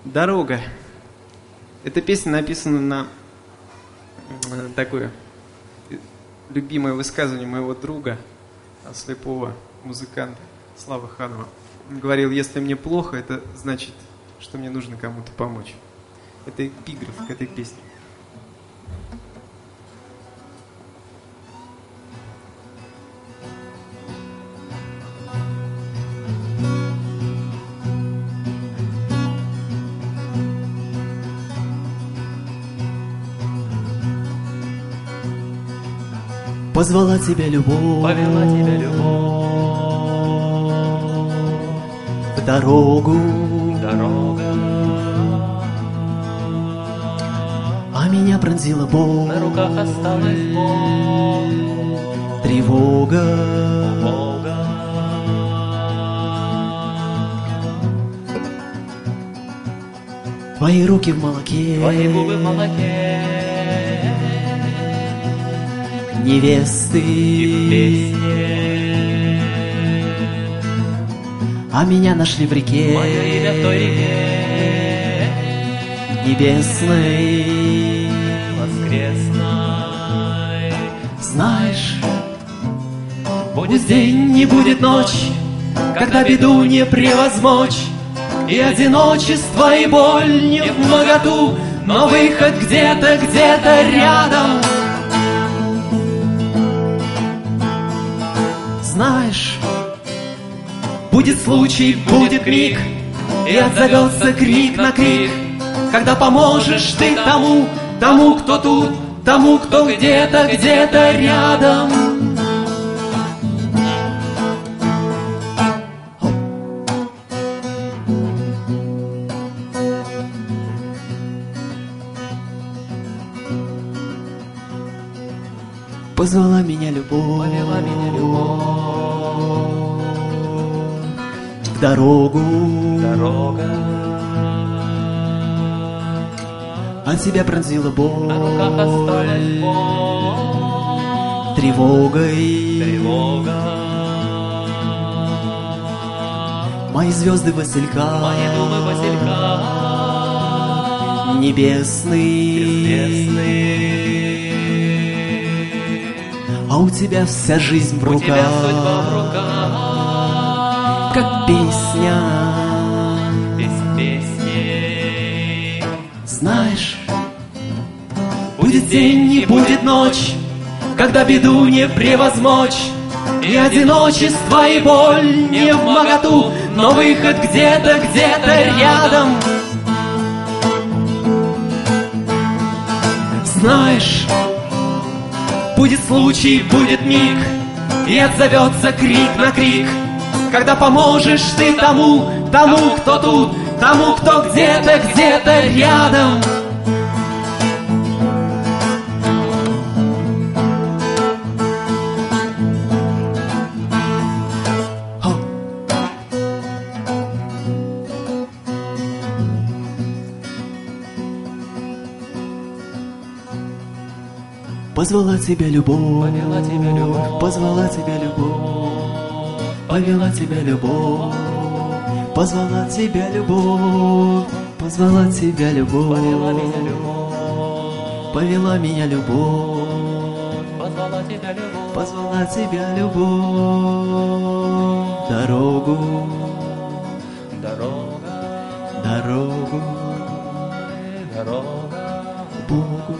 Дорога. Эта песня написана на такое любимое высказывание моего друга, слепого музыканта Славы Ханова. Он говорил: если мне плохо, это значит, что мне нужно кому-то помочь. Это эпиграф к этой песне. Позвала тебя любовь, повела тебя любовь в дорогу, дорога, а меня пронзила боль, на руках осталась боль, тревога. Волга. Твои руки в молоке, Твои губы в молоке, невесты, и в песне а меня нашли в реке, мое имя в той реке небесной. воскресной. Знаешь, Будет день, не будет ночь, когда беду не превозмочь, и одиночество, и боль не в моготу, но выход где-то, где-то рядом. Знаешь, будет случай, будет миг, и отзовется крик на крик, когда поможешь ты тому, тому, кто тут, тому, кто где-то, где-то рядом. Позвала меня любовь, повела меня любовь, в дорогу, дорога, от тебя пронзила боль, на руках осталась боль, тревогой. тревога. Мои звезды василька, Мои думы василька, небесный, безвестный. а у тебя вся жизнь в У тебя руках, судьба в руках, как песня. без песни. Знаешь, будет день, не будет ночь, когда беду не превозмочь, и одиночество, и боль не в моготу, но выход где-то, где-то рядом. Знаешь, будет случай, будет миг, и отзовется крик на крик, когда поможешь ты тому, тому, кто тут, тому, кто где-то, где-то рядом. Позвала тебя любовь, Повела тебя любовь, позвала тебя любовь, повела тебя любовь, позвала тебя любовь, позвала тебя любовь, повела меня любовь, повела меня любовь, позвала тебя любовь, позвала тебя любовь, дорогу, дорога, дорогу, дорога, Богу.